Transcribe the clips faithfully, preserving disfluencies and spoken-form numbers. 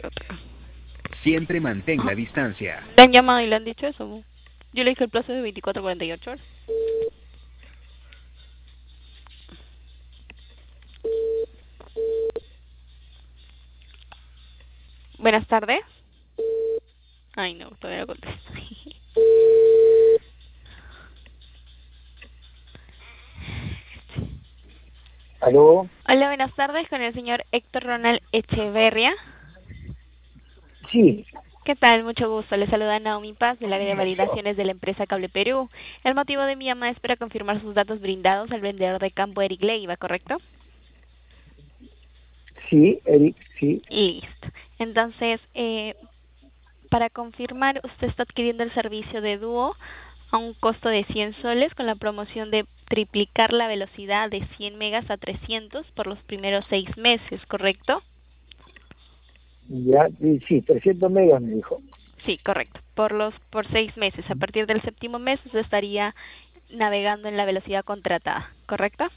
router. Siempre mantén la distancia. ¿Le han llamado y le han dicho eso? Yo le dije el plazo es de veinticuatro a cuarenta y ocho horas. Buenas tardes. Ay, no, todavía no contesto. ¿Aló? Hola, buenas tardes con el señor Héctor Ronald Echeverria. Sí. ¿Qué tal? Mucho gusto. Le saluda Naomi Paz del área de validaciones de la empresa Cable Perú. El motivo de mi llamada es para confirmar sus datos brindados al vendedor de campo Eric Leiva, ¿correcto? Sí, Eric, sí. Listo. Entonces, eh, para confirmar, usted está adquiriendo el servicio de dúo a un costo de cien soles con la promoción de triplicar la velocidad de cien megas a trescientos por los primeros seis meses, ¿correcto? Ya, sí, sí, trescientos megas me dijo. Sí, correcto. Por los por seis meses. A partir del séptimo mes usted estaría navegando en la velocidad contratada, ¿correcto?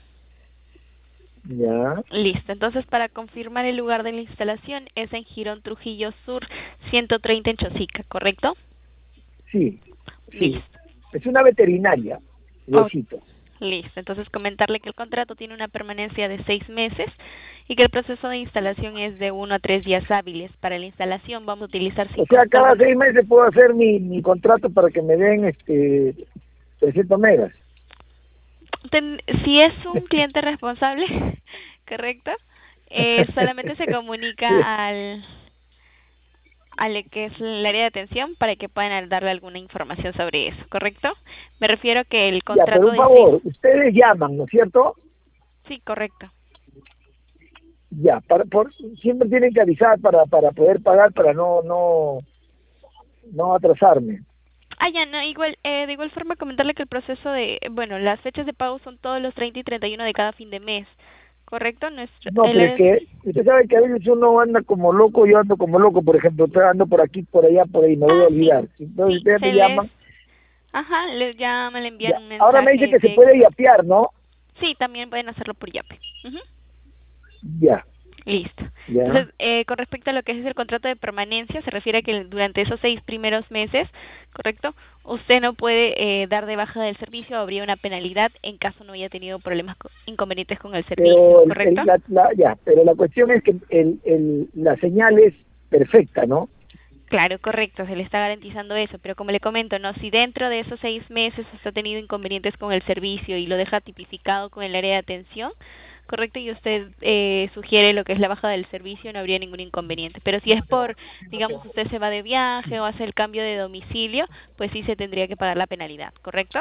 Ya, Listo. Entonces, para confirmar el lugar de la instalación es en Girón Trujillo Sur ciento treinta en Chosica, ¿correcto? sí, sí. Listo. Es una veterinaria, Oh, Diosito. listo. Entonces, comentarle que el contrato tiene una permanencia de seis meses y que el proceso de instalación es de uno a tres días hábiles. Para la instalación vamos a utilizar O sin sea, costo cada alguno. seis meses puedo hacer mi, mi contrato para que me den este trescientos megas. Ten, si es un cliente responsable, correcto, eh, solamente se comunica al al que es el área de atención para que puedan darle alguna información sobre eso, ¿correcto? Me refiero que el Ya, pero contrato un de seis. favor, ustedes llaman, ¿no es cierto? Sí, correcto. Ya, para, por, siempre tienen que avisar para, para poder pagar, para no, no, no atrasarme. Ah, ya, no, igual, eh, de igual forma comentarle que el proceso de, bueno, las fechas de pago son todos los treinta y treinta y uno de cada fin de mes, ¿correcto? Nuestro, No, el pero es área de- que usted sabe que a veces uno anda como loco, yo ando como loco, por ejemplo, estoy ando por aquí, por allá, por ahí, me voy a Ah, sí, olvidar. Entonces sí, ustedes me se les, llaman, ajá, les llama, le envían ya. un Ahora me dice mensaje de que se puede texto. yapear, ¿no? Sí, también pueden hacerlo por Yape. Ujú. Ya, Listo. ya. Entonces, eh, con respecto a lo que es el contrato de permanencia, se refiere a que durante esos seis primeros meses, ¿correcto? Usted no puede eh, dar de baja del servicio o habría una penalidad en caso no haya tenido problemas co- inconvenientes con el servicio, Pero el, ¿correcto? el- la, la- ya, pero la cuestión es que el, el, la señal es perfecta, ¿no? Claro, correcto, se le está garantizando eso, pero como le comento, no, si dentro de esos seis meses usted ha tenido inconvenientes con el servicio y lo deja tipificado con el área de atención, correcto, y usted eh, sugiere lo que es la baja del servicio, no habría ningún inconveniente. Pero si es por, digamos, usted se va de viaje o hace el cambio de domicilio, pues sí se tendría que pagar la penalidad, ¿correcto?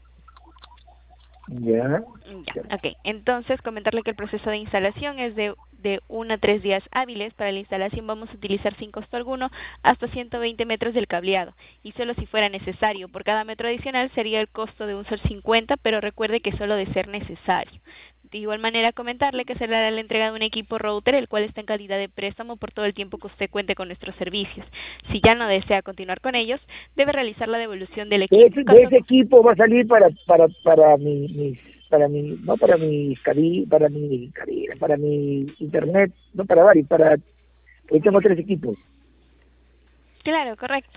Ya. Mm, Ya, ok. Entonces, comentarle que el proceso de instalación es de, de uno a tres días hábiles. Para la instalación vamos a utilizar sin costo alguno hasta ciento veinte metros del cableado. Y solo si fuera necesario. Por cada metro adicional sería el costo de un sol cincuenta, pero recuerde que solo de ser necesario. De igual manera, comentarle que se le hará la entrega de un equipo router, el cual está en calidad de préstamo por todo el tiempo que usted cuente con nuestros servicios. Si ya no desea continuar con ellos, debe realizar la devolución del De equipo. ese, de Caso ese equipo va a salir para, para, para mi, mis, para mi, no para mi cari, para mi cari, para mi internet, no para varios, para, hoy tengo tres equipos. Claro, correcto.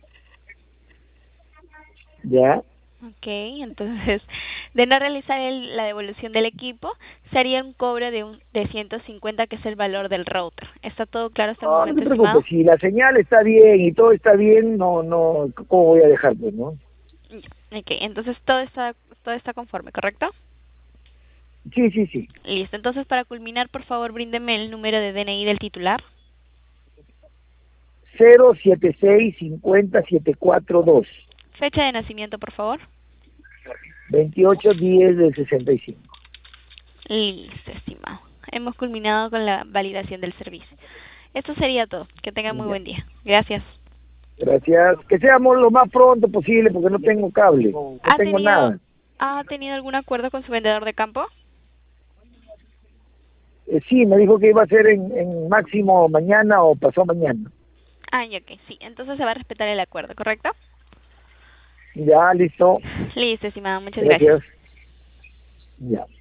Ya. Ok, entonces, de no realizar el- la devolución del equipo, sería un cobro de un de ciento cincuenta, que es el valor del router. ¿Está todo claro hasta el No, no se momento, preocupe, estimado? si la señal está bien y todo está bien, no, no, ¿cómo voy a dejar, pues, no? Ya, ok, entonces todo está, todo está conforme, ¿correcto? Sí, sí, sí. Listo, entonces para culminar, por favor, bríndeme el número de D N I del titular. Cero siete seis cincuenta siete cuatro dos, Fecha de nacimiento, por favor. veintiocho diez del sesenta y cinco. Listo, estimado. Hemos culminado con la validación del servicio. Esto sería todo. Que tenga muy Ya. buen día. Gracias. Gracias. Que seamos lo más pronto posible porque no tengo cable, no ¿Ha tengo tenido, nada. ha tenido algún acuerdo con su vendedor de campo? Eh, sí, me dijo que iba a ser en, en máximo mañana o pasó mañana. Ah, ya que sí. Entonces se va a respetar el acuerdo, ¿correcto? Ya, listo. Listo, estimado. Muchas gracias. Gracias. Ya.